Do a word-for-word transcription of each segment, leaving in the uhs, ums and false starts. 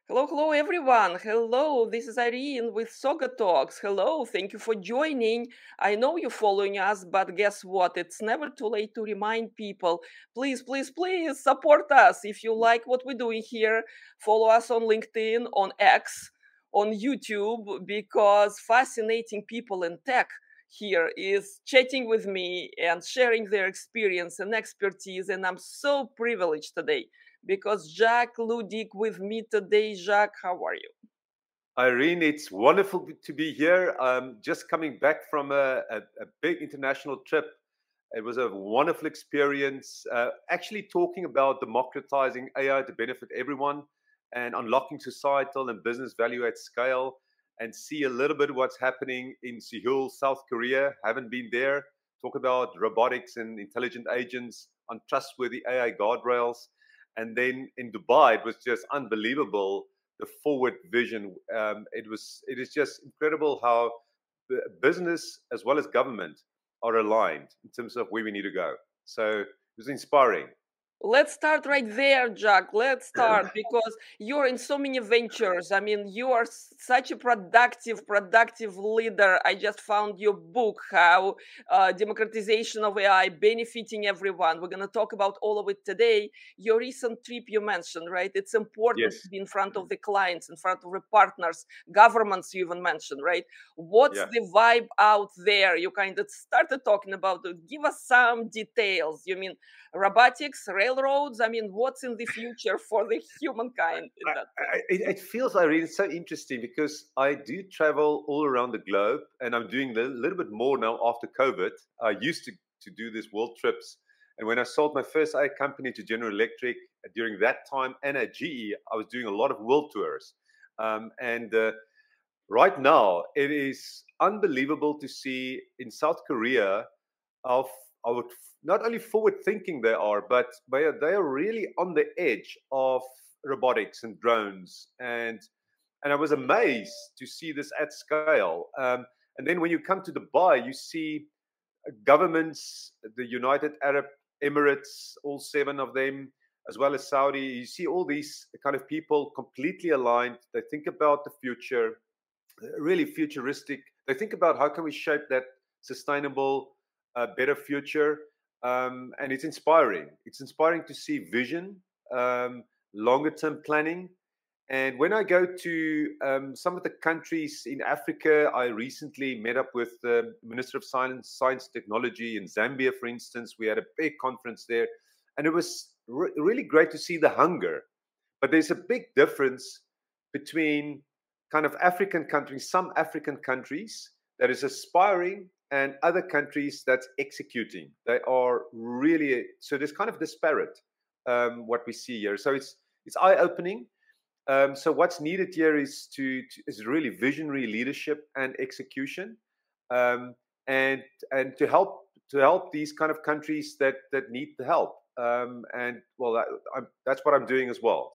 Hello, hello, everyone. Hello, this is Irene with Soga Talks. Hello, thank you for joining. I know you're following us, but guess what? It's never too late to remind people. Please, please, please support us. If you like what we're doing here, follow us on LinkedIn, on X, on YouTube, because fascinating people in tech here is chatting with me and sharing their experience and expertise. And I'm so privileged today because Jacques Ludic with me today. Jacques, how are you? Irene, it's wonderful to be here. Um, just coming back from a, a, a big international trip. It was a wonderful experience. Uh, actually, talking about democratizing A I to benefit everyone and unlocking societal and business value at scale, and see a little bit what's happening in Seoul, South Korea. Haven't been there. Talk about robotics and intelligent agents on trustworthy A I guardrails. And then in Dubai, it was just unbelievable, the forward vision. Um, it was it is just incredible how the business as well as government are aligned in terms of where we need to go. So it was inspiring. Let's start right there, Jack. Let's start because you're in so many ventures. I mean, you are s- such a productive, productive leader. I just found your book, How uh, Democratization of A I Benefiting Everyone. We're going to talk about all of it today. Your recent trip you mentioned, right? It's important to Yes. be in front of the clients, in front of the partners, governments, you even mentioned, right? What's Yeah. the vibe out there? You kind of started talking about it. Give us some details. You mean, robotics, railroads. I mean, what's in the future for the humankind in I, that I, sense? it it feels, Irene, it's so interesting because I do travel all around the globe, and I'm doing a little bit more now after COVID. I used to, to do these world trips. And when I sold my first A I company to General Electric during that time, and at G E, I was doing a lot of world tours. Um, and uh, right now, it is unbelievable to see in South Korea how, f- how it- not only forward thinking they are, but they are, they are really on the edge of robotics and drones. And and I was amazed to see this at scale. Um, and then when you come to Dubai, you see governments, the United Arab Emirates, all seven of them, as well as Saudi. You see all these kind of people completely aligned. They think about the future, really futuristic. They think about how can we shape that sustainable, uh, better future, um, and it's inspiring. It's inspiring to see vision, um, longer term planning. And when I go to um, some of the countries in Africa, I recently met up with the Minister of Science, Science Technology in Zambia, for instance. We had a big conference there, and it was re- really great to see the hunger. But there's a big difference between kind of African countries, some African countries that is aspiring, and other countries that's executing. They are really, so there's kind of disparate, um, what we see here. So it's it's eye opening. Um, so what's needed here is to, to is really visionary leadership and execution, um, and and to help to help these kind of countries that that need the help. Um, and well, that, I'm, that's what I'm doing as well.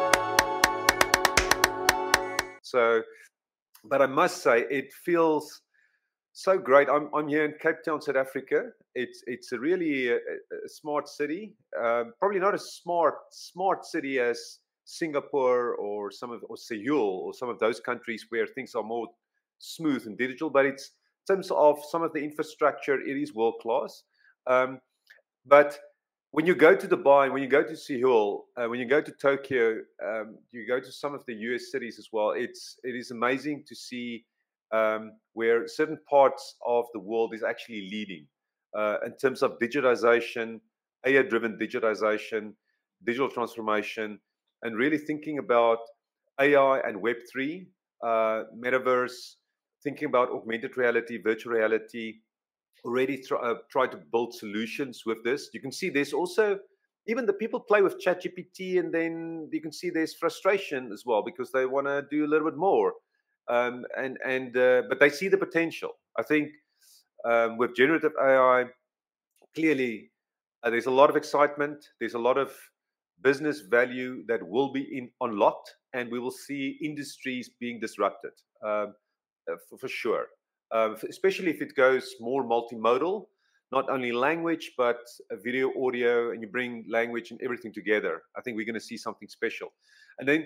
So, but I must say, it feels so great. I'm I'm here in Cape Town, South Africa. It's it's a really a, a smart city. Um, probably not as smart smart city as Singapore or some of or Seoul or some of those countries where things are more smooth and digital. But it's in terms of some of the infrastructure, it is world class. Um, but when you go to Dubai, when you go to Seoul, uh, when you go to Tokyo, um, you go to some of the U S cities as well. It's it is amazing to see um, where certain parts of the world is actually leading uh, in terms of digitization, A I-driven digitization, digital transformation, and really thinking about A I and Web three, uh, metaverse, thinking about augmented reality, virtual reality, already try, uh, try to build solutions with this. You can see there's also even the people play with ChatGPT, and then you can see there's frustration as well because they want to do a little bit more. Um, and and uh, but they see the potential. I think um, with generative A I, clearly uh, there's a lot of excitement. There's a lot of business value that will be in, unlocked, and we will see industries being disrupted. Um, uh, for, for sure. Um, f- especially if it goes more multimodal, not only language but uh, video, audio, and you bring language and everything together. I think we're going to see something special. And then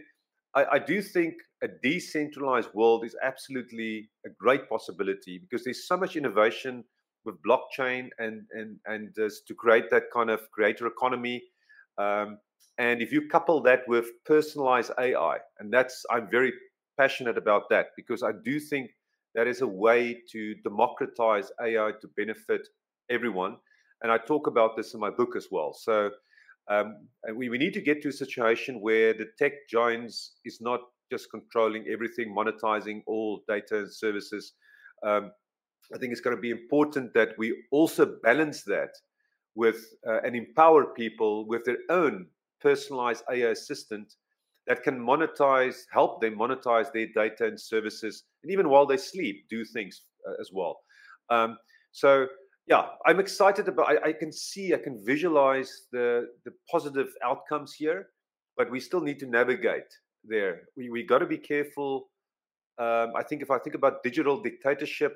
I, I do think a decentralized world is absolutely a great possibility because there's so much innovation with blockchain and and and uh, to create that kind of creator economy. Um, and if you couple that with personalized A I, and that's I'm very passionate about that because I do think that is a way to democratize A I to benefit everyone. And I talk about this in my book as well. So um, and we, we need to get to a situation where the tech giants is not just controlling everything, monetizing all data and services. Um, I think it's going to be important that we also balance that with uh, and empower people with their own personalized A I assistant that can monetize, help them monetize their data and services, and even while they sleep, do things uh, as well. Um, so, yeah, I'm excited about. I, I can see, I can visualize the the positive outcomes here, but we still need to navigate there. We we got to be careful. Um, I think if I think about digital dictatorship,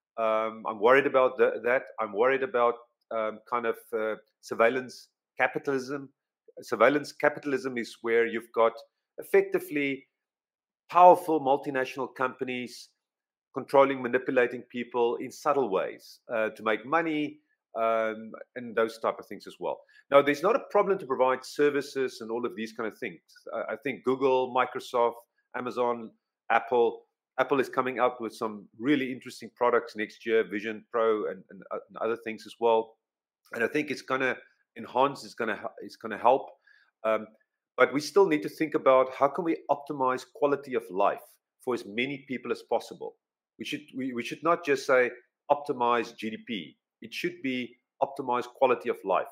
um, I'm worried about th- that. I'm worried about um, kind of uh, surveillance capitalism. Surveillance capitalism is where you've got effectively powerful multinational companies controlling, manipulating people in subtle ways uh, to make money um, and those type of things as well. Now, there's not a problem to provide services and all of these kind of things. I, I think Google, Microsoft, Amazon, Apple, Apple is coming up with some really interesting products next year, Vision Pro and, and, uh, and other things as well. And I think it's going to enhance, it's going to it's going to help. Um, but we still need to think about how can we optimize quality of life for as many people as possible. We should we, we should not just say optimize G D P. It should be optimize quality of life.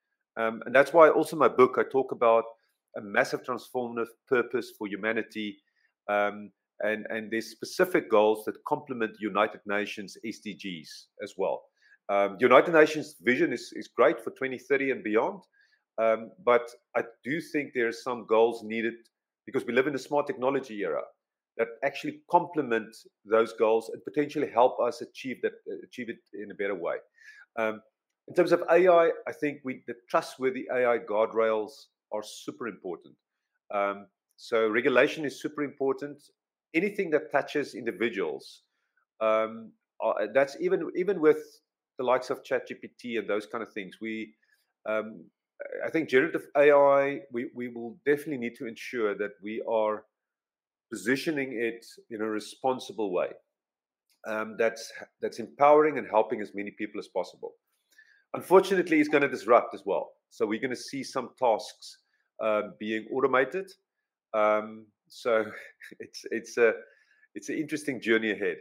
Um, and that's why also in my book I talk about a massive transformative purpose for humanity. Um, and, and there's specific goals that complement United Nations S D Gs as well. Um, United Nations vision is, is great for twenty thirty and beyond. Um, but I do think there are some goals needed because we live in a smart technology era that actually complement those goals and potentially help us achieve that, achieve it in a better way. Um, in terms of A I, I think we, the trustworthy A I guardrails are super important. Um, so regulation is super important. Anything that touches individuals, um, uh, that's even even with the likes of ChatGPT and those kind of things. We, um, I think generative A I, we, we will definitely need to ensure that we are positioning it in a responsible way um, that's that's empowering and helping as many people as possible. Unfortunately, it's going to disrupt as well. So we're going to see some tasks uh, being automated. Um, so it's it's a it's an interesting journey ahead.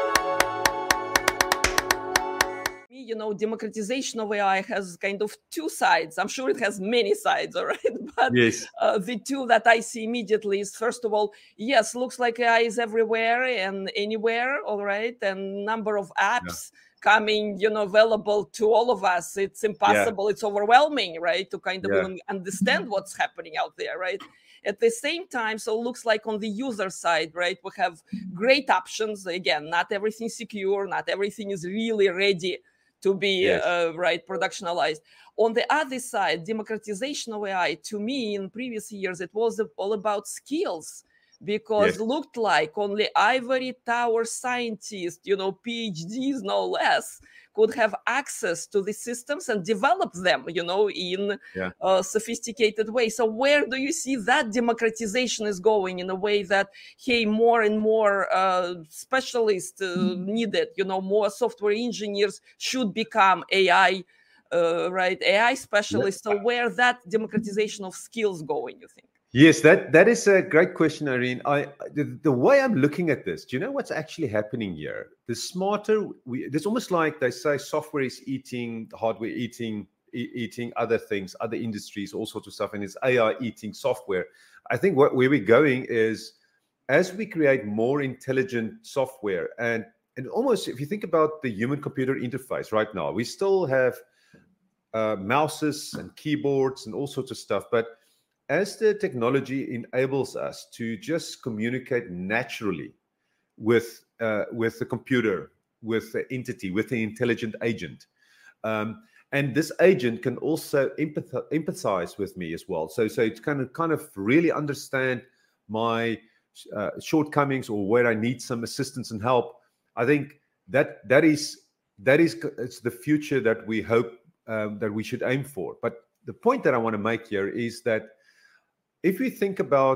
You know, democratization of A I has kind of two sides. I'm sure it has many sides, all right? But yes. uh, the two that I see immediately is, first of all, yes, looks like A I is everywhere and anywhere, all right? And number of apps yeah. coming, you know, available to all of us. It's impossible. Yeah. It's overwhelming, right? To kind of yeah. even understand what's happening out there, right? At the same time, so it looks like on the user side, right, we have great options. Again, not everything secure, not everything is really ready to be yes. uh, right productionalized. On the other side, democratization of A I, to me in previous years, it was all about skills, because yes. looked like only ivory tower scientists, you know, PhDs no less, could have access to the systems and develop them, you know, in yeah. a sophisticated way. So where do you see that democratization is going, in a way that, hey, more and more uh, specialists uh, needed, you know, more software engineers should become A I, uh, right, A I specialists. So where that democratization of skills going, you think? Yes, that, that is a great question, Irene. I the, the way I'm looking at this, do you know what's actually happening here? The smarter we, it's almost like they say software is eating hardware, eating e- eating other things, other industries, all sorts of stuff, and it's A I eating software. I think what, where we're going is, as we create more intelligent software, and and almost if you think about the human-computer interface right now, we still have uh, mouses and keyboards and all sorts of stuff, but as the technology enables us to just communicate naturally with uh, with the computer, with the entity, with the intelligent agent, um, and this agent can also empath- empathize with me as well. So, so it's kind of kind of really understand my uh, shortcomings or where I need some assistance and help. I think that that is that is it's the future that we hope um, that we should aim for. But the point that I want to make here is that if we think about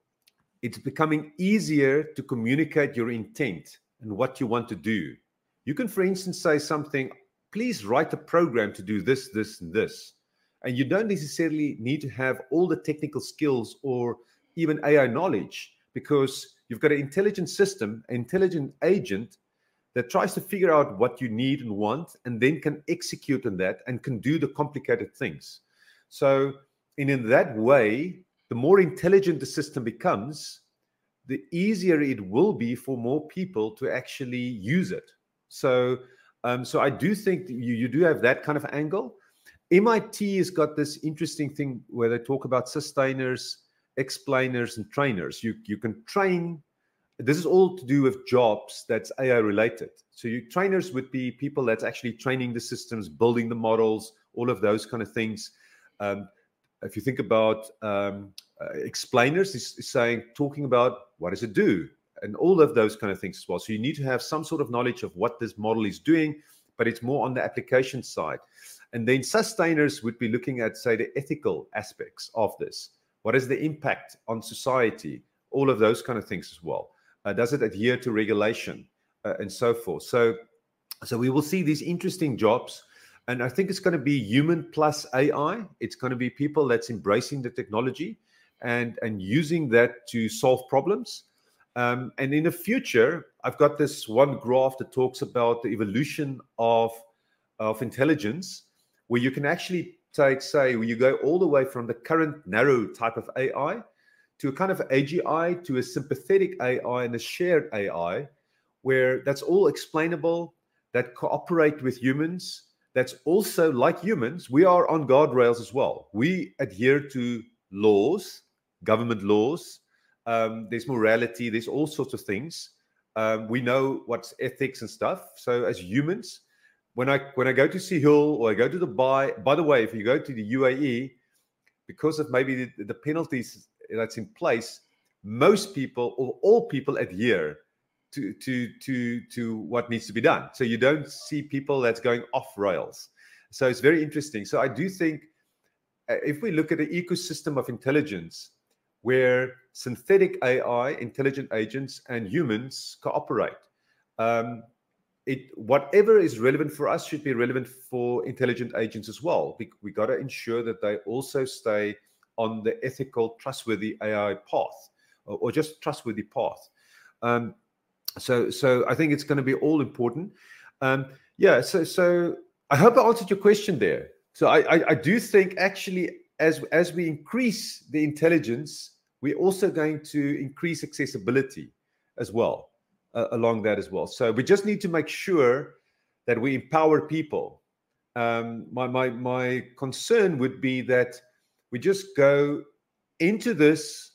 it's becoming easier to communicate your intent and what you want to do. You can, for instance, say something, please write a program to do this, this, and this. And you don't necessarily need to have all the technical skills or even A I knowledge, because you've got an intelligent system, an intelligent agent that tries to figure out what you need and want, and then can execute on that and can do the complicated things. So, and in that way, the more intelligent the system becomes, the easier it will be for more people to actually use it. So, um, so I do think that you, you do have that kind of angle. M I T has got this interesting thing where they talk about sustainers, explainers, and trainers. You, you can train. This is all to do with jobs that's A I related. So you trainers would be people that's actually training the systems, building the models, all of those kind of things. Um, if you think about um, uh, explainers, is saying, talking about what does it do, and all of those kind of things as well. So you need to have some sort of knowledge of what this model is doing, but it's more on the application side. And then sustainers would be looking at, say, the ethical aspects of this. What is the impact on society? All of those kind of things as well. Uh, does it adhere to regulation uh, and so forth? So, so we will see these interesting jobs. And I think it's going to be human plus A I. It's going to be people that's embracing the technology and, and using that to solve problems. Um, and in the future, I've got this one graph that talks about the evolution of, of intelligence, where you can actually take, say, where you go all the way from the current narrow type of A I to a kind of A G I, to a sympathetic A I and a shared A I, where that's all explainable, that cooperate with humans. That's also, like humans, we are on guardrails as well. We adhere to laws, government laws. Um, there's morality. There's all sorts of things. Um, we know what's ethics and stuff. So as humans, when I when I go to Sehul or I go to Dubai, by the way, if you go to the U A E, because of maybe the, the penalties that's in place, most people or all people adhere to to to to what needs to be done. So you don't see people that's going off rails. So it's very interesting. So I do think uh, if we look at the ecosystem of intelligence, where synthetic A I, intelligent agents, and humans cooperate, um, it whatever is relevant for us should be relevant for intelligent agents as well. We, we got to ensure that they also stay on the ethical, trustworthy A I path, or, or just trustworthy path. Um, So, so I think it's going to be all important. Um, yeah. So, so I hope I answered your question there. So, I, I, I do think actually, as as we increase the intelligence, we're also going to increase accessibility as well uh, along that as well. So, we just need to make sure that we empower people. Um, my my my concern would be that we just go into this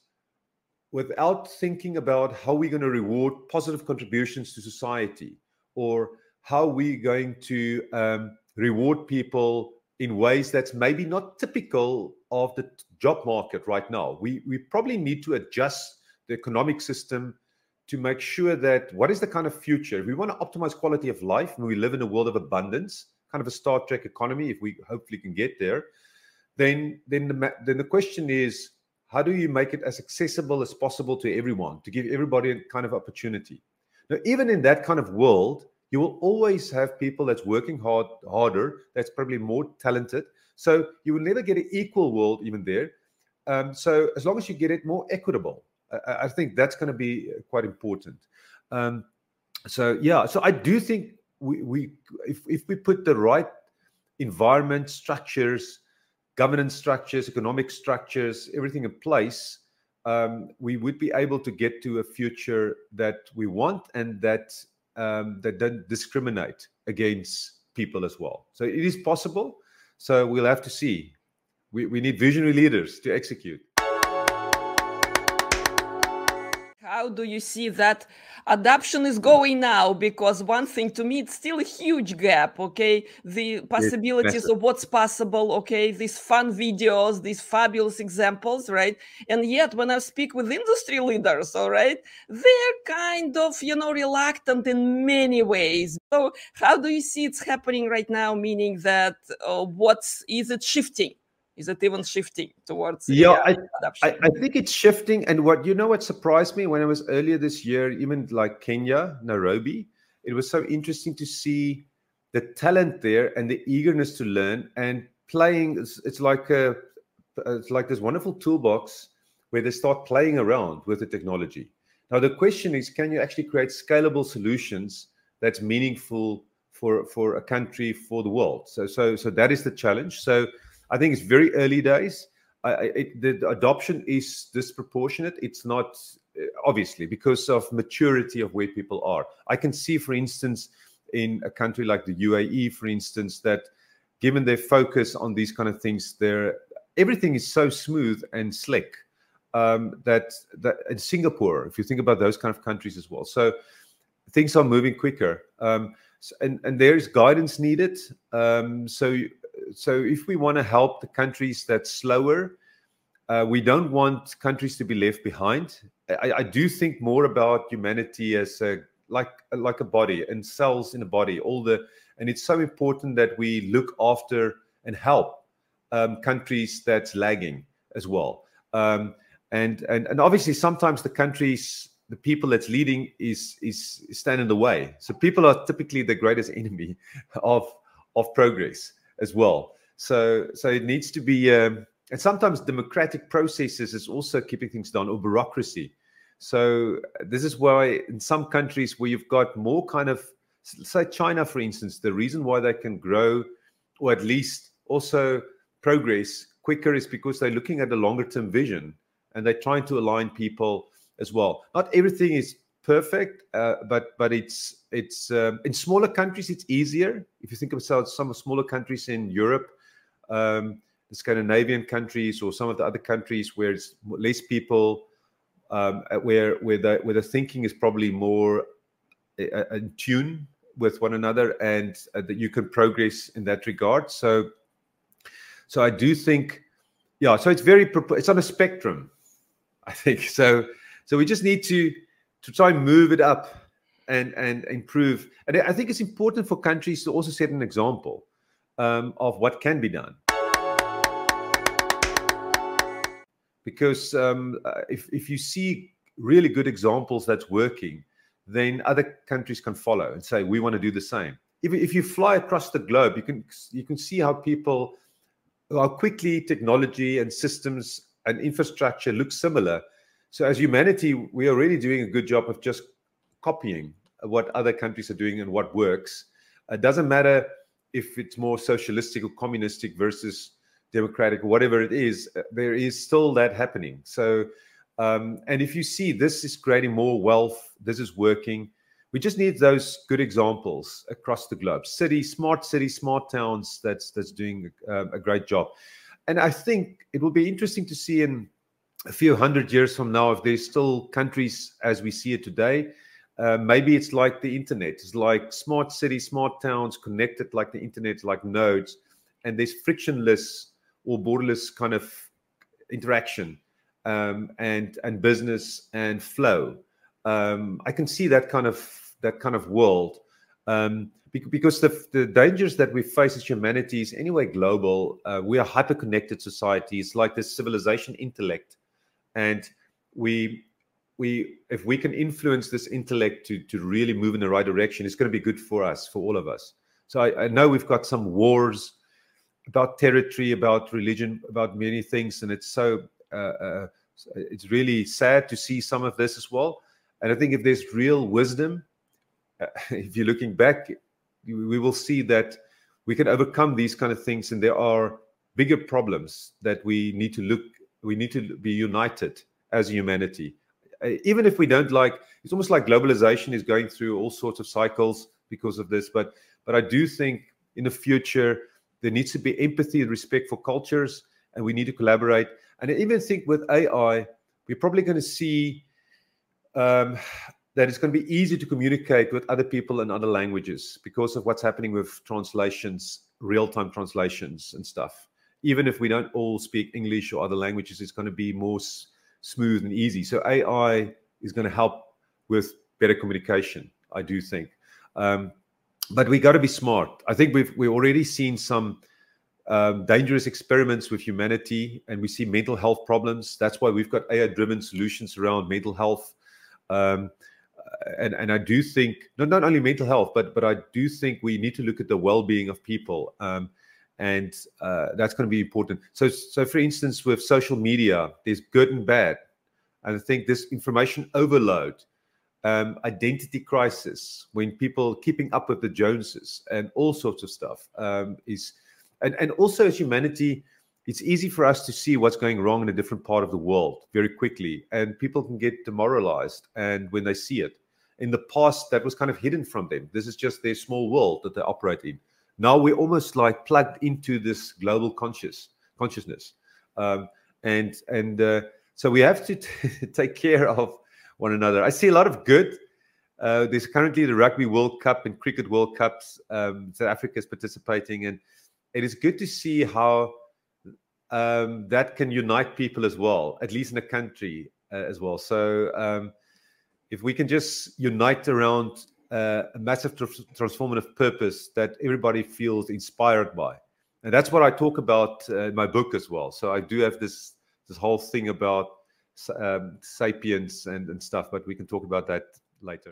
without thinking about how we're going to reward positive contributions to society, or how we're going to um, reward people in ways that's maybe not typical of the job market right now. We, we probably need to adjust the economic system to make sure that what is the kind of future. If we want to optimize quality of life and we live in a world of abundance, kind of a Star Trek economy, if we hopefully can get there, then, then, the, then the question is, how do you make it as accessible as possible to everyone, to give everybody a kind of opportunity? Now, even in that kind of world, you will always have people that's working hard, harder, that's probably more talented. So you will never get an equal world even there. Um, so as long as you get it more equitable, I, I think that's going to be quite important. Um, so yeah, so I do think we, we if, if we put the right environment, structures, governance structures, economic structures, everything in place, um, we would be able to get to a future that we want, and that um, that doesn't discriminate against people as well. So it is possible. So we'll have to see. We, we need visionary leaders to execute. How how do you see that adoption is going now? Because one thing, to me, it's still a huge gap, okay? The possibilities of what's possible, okay? These fun videos, these fabulous examples, right? And yet, when I speak with industry leaders, all right, they're kind of, you know, reluctant in many ways. So how do you see it's happening right now? Meaning that uh, what's, is it shifting? Is it even shifting towards yeah I, adoption? I, I think it's shifting. And what, you know, what surprised me when I was earlier this year, even like Kenya, Nairobi, it was so interesting to see the talent there and the eagerness to learn and playing. It's, it's like a it's like this wonderful toolbox where they start playing around with the technology. Now the question is, can you actually create scalable solutions that's meaningful for for a country, for the world? So so so that is the challenge. So I think it's very early days. I, it, the adoption is disproportionate. It's not, obviously, because of maturity of where people are. I can see, for instance, in a country like the U A E, for instance, that given their focus on these kind of things, there everything is so smooth and slick um, that that in Singapore, if you think about those kind of countries as well, so things are moving quicker, um, and and there's guidance needed. Um, so. So if we want to help the countries that's slower, uh, we don't want countries to be left behind. I, I do think more about humanity as a, like like a body and cells in a body. All the and it's so important that we look after and help um, countries that's lagging as well. Um, and and and obviously sometimes the countries, the people that's leading is is stand in the way. So people are typically the greatest enemy of of progress as well. So so it needs to be, um, and sometimes democratic processes is also keeping things down, or bureaucracy. So this is why in some countries where you've got more kind of, say China, for instance, the reason why they can grow, or at least also progress quicker, is because they're looking at a longer term vision and they're trying to align people as well. Not everything is perfect, uh, but but it's it's um, in smaller countries it's easier. If you think about some smaller countries in Europe, um, the Scandinavian countries, or some of the other countries where it's less people, um, where where the where the thinking is probably more uh, in tune with one another, and uh, that you can progress in that regard. So so I do think, yeah. So it's very it's on a spectrum, I think. So so we just need to. to try and move it up and, and improve. And I think it's important for countries to also set an example um, of what can be done. Because um, if, if you see really good examples that's working, then other countries can follow and say, we want to do the same. If, if you fly across the globe, you can, you can see how people, how quickly technology and systems and infrastructure look similar. So as humanity, we are really doing a good job of just copying what other countries are doing and what works. It doesn't matter if it's more socialistic or communistic versus democratic, or whatever it is, there is still that happening. So, um, and if you see this is creating more wealth, this is working, we just need those good examples across the globe. Cities, smart cities, smart towns, that's, that's doing uh, a great job. And I think it will be interesting to see in a few hundred years from now, if there's still countries as we see it today, uh, maybe it's like the internet. It's like smart cities, smart towns connected like the internet, like nodes, and there's frictionless or borderless kind of interaction um, and and business and flow. Um, I can see that kind of that kind of world um, because the the dangers that we face as humanity is anyway global. Uh, we are hyper-connected societies, like this civilization intellect. And we, we, if we can influence this intellect to, to really move in the right direction, it's going to be good for us, for all of us. So I, I know we've got some wars about territory, about religion, about many things, and it's so uh, uh, it's really sad to see some of this as well. And I think if there's real wisdom, uh, if you're looking back, we will see that we can overcome these kind of things, and there are bigger problems that we need to look. We need to be united as humanity. Even if we don't like, it's almost like globalization is going through all sorts of cycles because of this. But but I do think in the future, there needs to be empathy and respect for cultures, and we need to collaborate. And I even think with A I, we're probably going to see um, that it's going to be easy to communicate with other people in other languages because of what's happening with translations, real-time translations and stuff. Even if we don't all speak English or other languages, it's going to be more s- smooth and easy. So A I is going to help with better communication, I do think. Um, but we got to be smart. I think we've we've already seen some um, dangerous experiments with humanity, and we see mental health problems. That's why we've got A I-driven solutions around mental health. Um, and and I do think not not only mental health, but but I do think we need to look at the well-being of people, um, and uh, that's going to be important. So so for instance, with social media, there's good and bad, and I think this information overload, um, identity crisis, when people keeping up with the Joneses and all sorts of stuff um, is, and and also as humanity, it's easy for us to see what's going wrong in a different part of the world very quickly, and people can get demoralized. And when they see it, in the past, that was kind of hidden from them. This is just their small world that they operate in. Now we're almost like plugged into this global conscious consciousness, um, and and uh, so we have to t- take care of one another. I see a lot of good. Uh, there's currently the Rugby World Cup and Cricket World Cups. Um, South Africa is participating, and it is good to see how um, that can unite people as well, at least in a country uh, as well. So um, if we can just unite around uh, a massive tr- transformative purpose that everybody feels inspired by, and that's what I talk about uh, in my book as well. So I do have this this whole thing about um, sapiens and, and stuff, but we can talk about that later.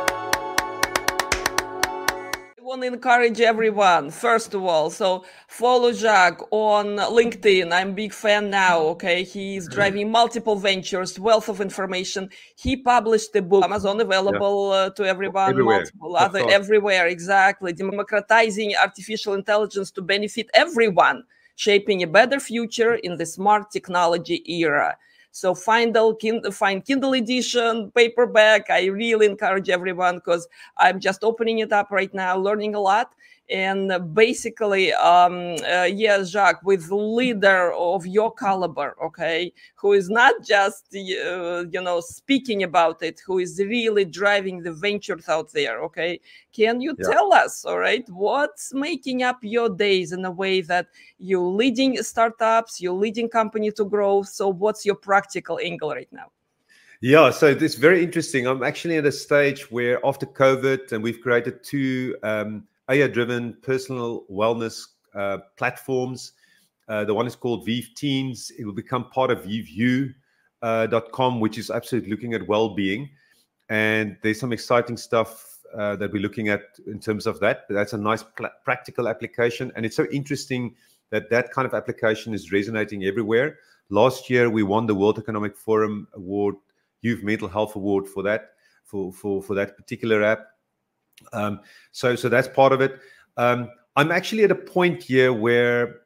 I want to encourage everyone, first of all. So follow Jacques on LinkedIn. I'm a big fan now. Okay. He's driving multiple ventures, wealth of information. He published a book, Amazon, available yeah. uh, to everyone, everywhere. multiple other everywhere. Exactly. Democratizing artificial intelligence to benefit everyone, shaping a better future in the smart technology era. So find the find Kindle edition, paperback. I really encourage everyone because I'm just opening it up right now, learning a lot. And basically, um, uh, yeah, Jacques, with leader of your caliber, okay, who is not just, uh, you know, speaking about it, who is really driving the ventures out there, okay? Can you yeah. tell us, all right, what's making up your days in a way that you're leading startups, you're leading company to grow? So what's your practical angle right now? Yeah, so it's very interesting. I'm actually at a stage where after COVID, and we've created two um, A I-driven personal wellness uh, platforms. Uh, the one is called Vive Teens. It will become part of vive you dot com, uh, which is absolutely looking at well-being. And there's some exciting stuff uh, that we're looking at in terms of that. But that's a nice pl- practical application. And it's so interesting that that kind of application is resonating everywhere. Last year, we won the World Economic Forum Award, Youth Mental Health Award for that, for for for that particular app. Um, so so that's part of it. Um, I'm actually at a point here where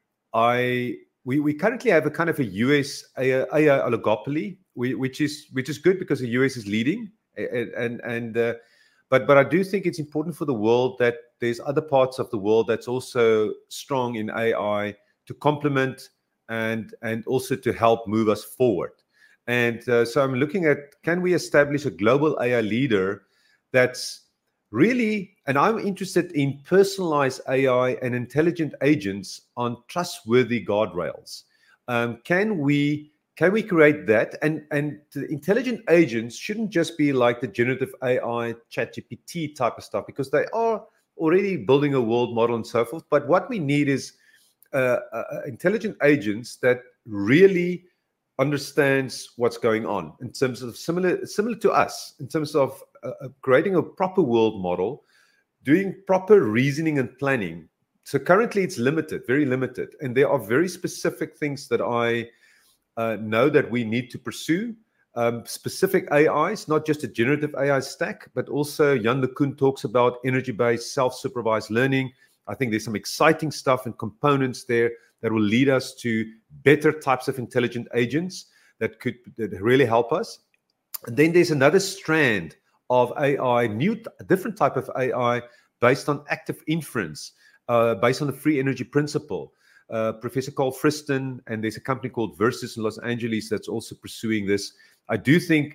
I we we currently have a kind of a U S A I oligopoly, which is which is good because the U S is leading, and and, and uh, but but I do think it's important for the world that there's other parts of the world that's also strong in A I to complement and and also to help move us forward. And uh, so I'm looking at, can we establish a global A I leader that's really, and I'm interested in personalized A I and intelligent agents on trustworthy guardrails. Um, can we can we create that? And and the intelligent agents shouldn't just be like the generative A I, ChatGPT type of stuff, because they are already building a world model and so forth. But what we need is uh, uh, intelligent agents that really understands what's going on in terms of similar similar to us, in terms of uh, creating a proper world model, doing proper reasoning and planning. So currently it's limited, very limited. And there are very specific things that I uh, know that we need to pursue. Um, specific A Is, not just a generative A I stack, but also Jan LeCun talks about energy-based self-supervised learning. I think there's some exciting stuff and components there that will lead us to better types of intelligent agents that could that really help us. And then there's another strand of A I, new, different type of A I based on active inference, uh, based on the free energy principle. Uh, Professor Carl Friston, and there's a company called Versus in Los Angeles that's also pursuing this. I do think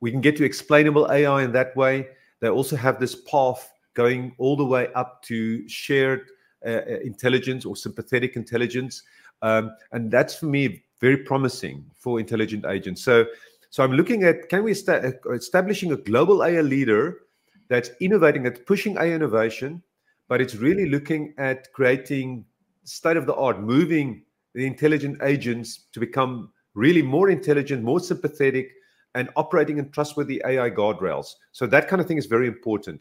we can get to explainable A I in that way. They also have this path going all the way up to shared uh, intelligence or sympathetic intelligence. Um, and that's, for me, very promising for intelligent agents. So, so I'm looking at, can we esta- establishing a global A I leader that's innovating, that's pushing A I innovation, but it's really looking at creating state-of-the-art, moving the intelligent agents to become really more intelligent, more sympathetic, and operating in trustworthy A I guardrails. So that kind of thing is very important.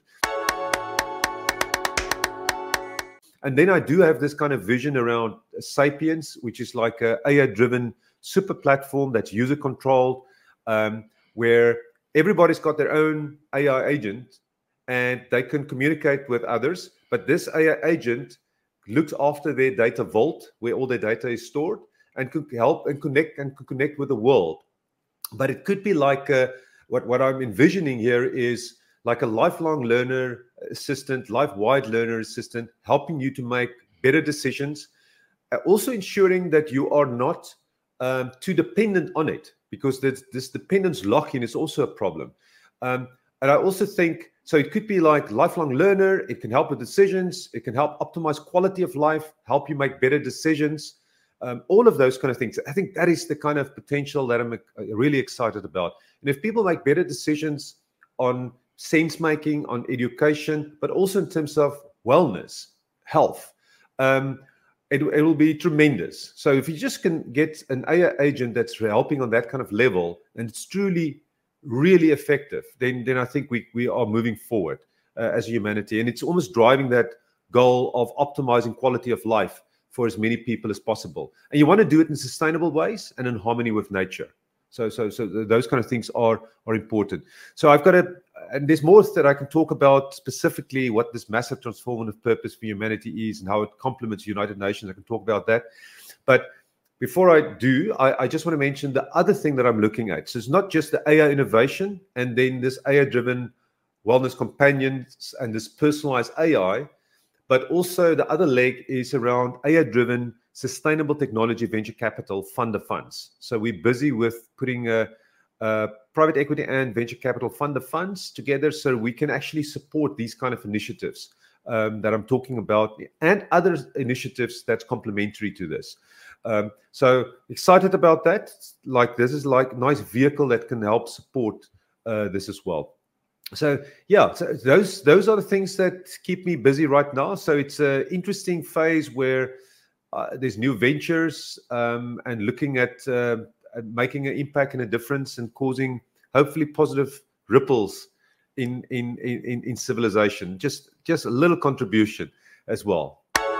And then I do have this kind of vision around Sapiens, which is like a A I-driven super platform that's user-controlled, um, where everybody's got their own A I agent and they can communicate with others. But this A I agent looks after their data vault, where all their data is stored, and could help and connect and could connect with the world. But it could be like a, what, what I'm envisioning here is like a lifelong learner assistant, life-wide learner assistant, helping you to make better decisions, uh, also ensuring that you are not um, too dependent on it, because this, this dependence lock-in is also a problem. Um, and I also think, so it could be like lifelong learner, it can help with decisions, it can help optimize quality of life, help you make better decisions, um, all of those kind of things. I think that is the kind of potential that I'm really excited about. And if people make better decisions on sense making, on education, but also in terms of wellness, health, um, it, it will be tremendous. So if you just can get an A I agent that's helping on that kind of level, and it's truly, really effective, then, then I think we, we are moving forward uh, as humanity. And it's almost driving that goal of optimizing quality of life for as many people as possible. And you want to do it in sustainable ways and in harmony with nature. So, so, so those kind of things are, are important. So I've got a, and there's more that I can talk about specifically what this massive transformative purpose for humanity is and how it complements the United Nations. I can talk about that. But before I do, I, I just want to mention the other thing that I'm looking at. So it's not just the A I innovation and then this A I-driven wellness companions and this personalized A I, but also the other leg is around A I-driven sustainable technology venture capital fund of funds. So we're busy with putting a, a private equity and venture capital fund of funds together so we can actually support these kind of initiatives um, that I'm talking about and other initiatives that's complementary to this. Um, so excited about that. Like this is like a nice vehicle that can help support uh, this as well. So yeah, so those those are the things that keep me busy right now. So it's an interesting phase where uh, there's new ventures um, and looking at, uh, at making an impact and a difference and causing hopefully positive ripples in in in, in civilization. Just just a little contribution as well.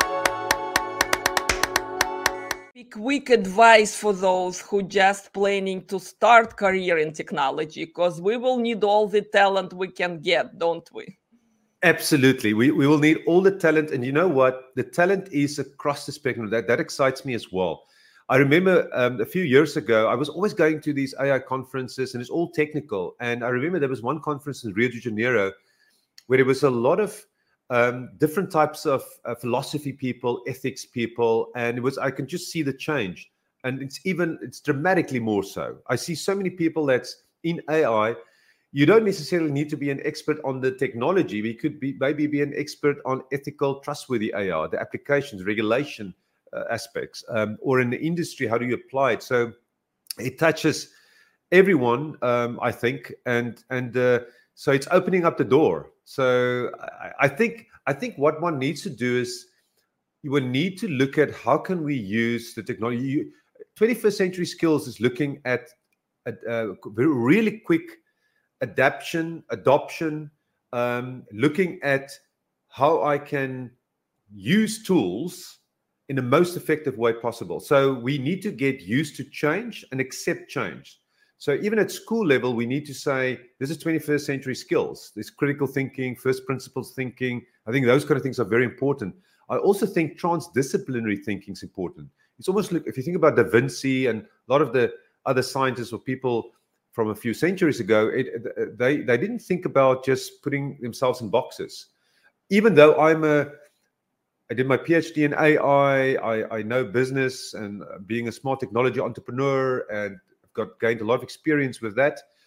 Quick advice for those who just planning to start career in technology, because we will need all the talent we can get, don't we? Absolutely. We, we will need all the talent. And you know what? The talent is across the spectrum. That, that excites me as well. I remember um, a few years ago, I was always going to these A I conferences and it's all technical. And I remember there was one conference in Rio de Janeiro where there was a lot of Um, different types of uh, philosophy people, ethics people, and it was I can just see the change, and it's even it's dramatically more so. I see so many people that's in A I. You don't necessarily need to be an expert on the technology. We could be maybe be an expert on ethical, trustworthy A I, the applications, regulation uh, aspects, um, or in the industry, how do you apply it? So it touches everyone, um, I think, and and uh, so it's opening up the door. So I, I think I think what one needs to do is you will need to look at how can we use the technology. You, twenty-first century skills is looking at a, a really quick adaptation, adoption, um, looking at how I can use tools in the most effective way possible. So we need to get used to change and accept change. So even at school level, we need to say, this is twenty-first century skills. This critical thinking, first principles thinking. I think those kind of things are very important. I also think transdisciplinary thinking is important. It's almost like, if you think about Da Vinci and a lot of the other scientists or people from a few centuries ago, it, they, they didn't think about just putting themselves in boxes. Even though I'm a, I did my PhD in A I, I, I know business and being a smart technology entrepreneur and got gained a lot of experience with that.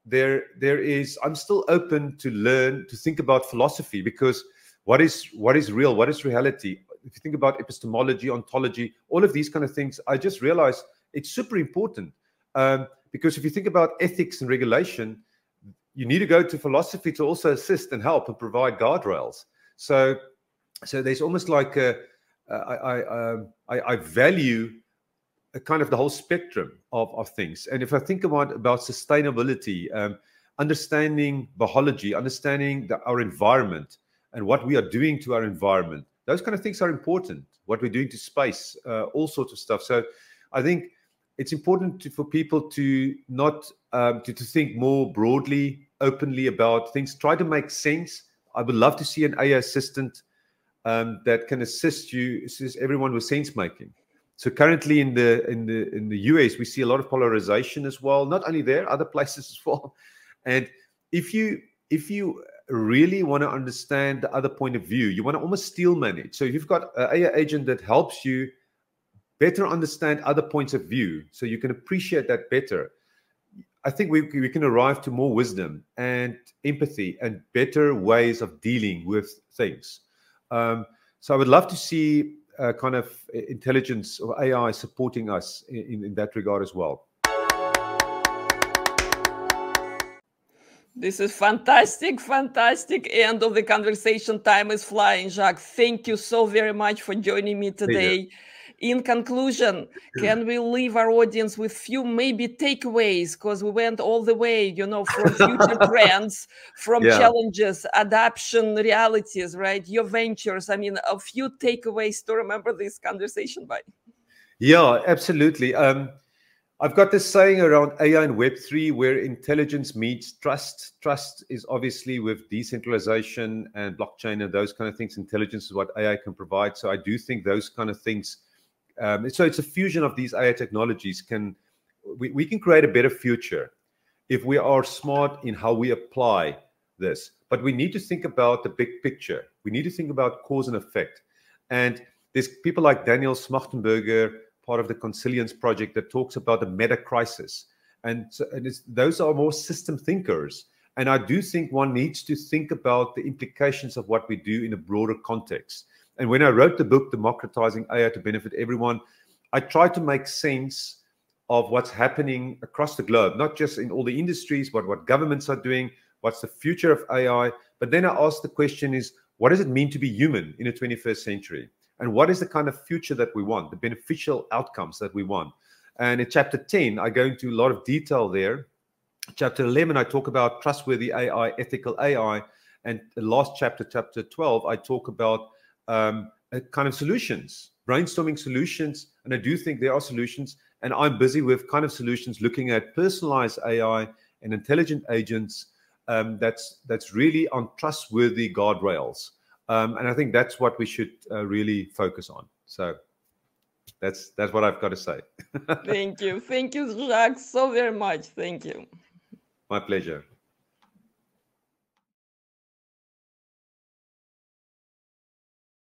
there there is, I'm still open to learn, to think about philosophy, because what is what is real, what is reality? If you think about epistemology, ontology, all of these kind of things, I just realized it's super important. Um, because if you think about ethics and regulation, you need to go to philosophy to also assist and help and provide guardrails. So, so there's almost like a, I, I, um, I, I value a kind of the whole spectrum of, of things. And if I think about, about sustainability, um, understanding biology, understanding the, our environment and what we are doing to our environment, those kind of things are important. What we're doing to space, uh, all sorts of stuff. So I think it's important to, for people to not um, to, to think more broadly, openly about things. Try to make sense. I would love to see an A I assistant um, that can assist you, assist everyone with sense making. So currently in the in the in the U S, we see a lot of polarization as well. Not only there, other places as well. And if you if you really want to understand the other point of view, you want to almost steel manage. So if you've got an A I agent that helps you better understand other points of view, so you can appreciate that better, I think we, we can arrive to more wisdom and empathy and better ways of dealing with things. Um, so I would love to see uh, kind of intelligence or A I supporting us in, in that regard as well. This is fantastic, fantastic end of the conversation. Time is flying, Jacques. Thank you so very much for joining me today. In conclusion, can we leave our audience with few maybe takeaways, because we went all the way, you know, from future trends, from yeah. challenges, adoption, realities, right? Your ventures. I mean, a few takeaways to remember this conversation by. Yeah, absolutely. Um, I've got this saying around A I and Web three where intelligence meets trust. Trust is obviously with decentralization and blockchain and those kind of things. Intelligence is what A I can provide. So I do think those kind of things. Um, so it's a fusion of these A I technologies. Can we, we can create a better future if we are smart in how we apply this. But we need to think about the big picture. We need to think about cause and effect. And there's people like Daniel Smachtenberger, part of the Consilience project, that talks about the meta crisis. And, so, and it's, those are more system thinkers. And I do think one needs to think about the implications of what we do in a broader context. And when I wrote the book, Democratizing A I to Benefit Everyone, I tried to make sense of what's happening across the globe, not just in all the industries, but what governments are doing, what's the future of A I. But then I asked the question is, what does it mean to be human in the twenty-first century? And what is the kind of future that we want, the beneficial outcomes that we want? And in chapter ten, I go into a lot of detail there. Chapter eleven, I talk about trustworthy A I, ethical A I. And the last chapter, chapter twelve, I talk about um, a kind of solutions, brainstorming solutions. And I do think there are solutions. And I'm busy with kind of solutions looking at personalized A I and intelligent agents um, that's, that's really on trustworthy guardrails. Um, and I think that's what we should uh, really focus on. So that's that's what I've got to say. Thank you. Thank you, Jacques, so very much. Thank you. My pleasure.